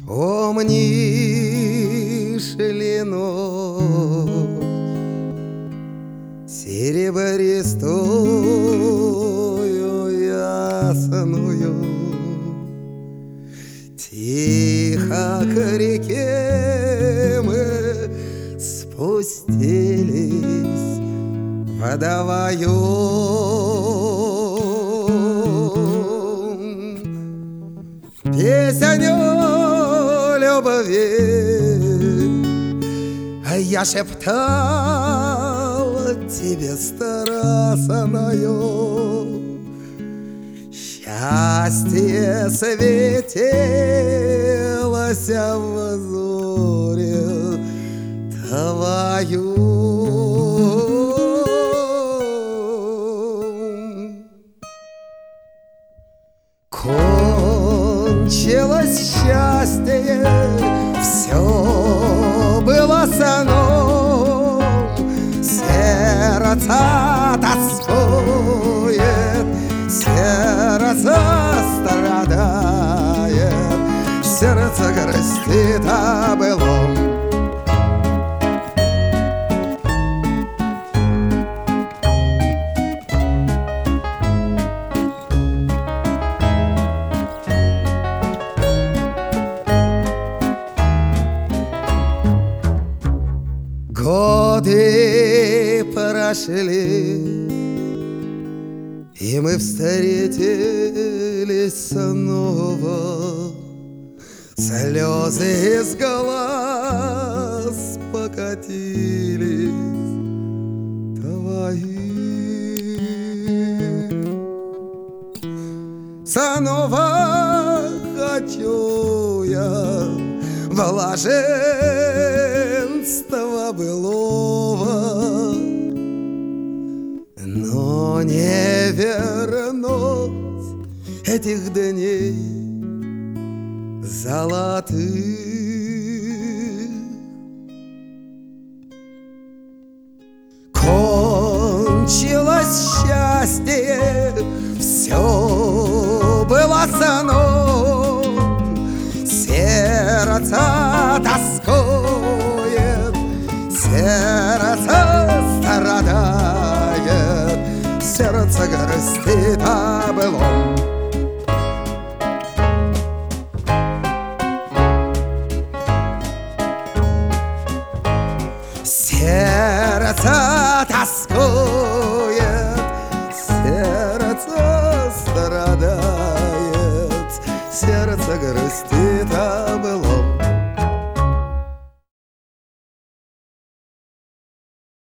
Помнишь ли ночь серебристую ясную? Тихо к реке мы спустились водовоем. Песню любви я шептал тебе старосаною. Счастье светилось в зоре твою. Кончилось счастье, все было сном, сердце тоскует, сердце страдает, сердце грустит о былом. Годы прошли, и мы встретились снова. Слезы из глаз покатились твои. Снова хочу я блаженства былого, но не вернуть этих дней золотых. Кончилось счастье, все было сном, сердце тоскует, сердце страдает, сердце грустит о былом. Сердце тоскует, сердце страдает, сердце грустит о былом.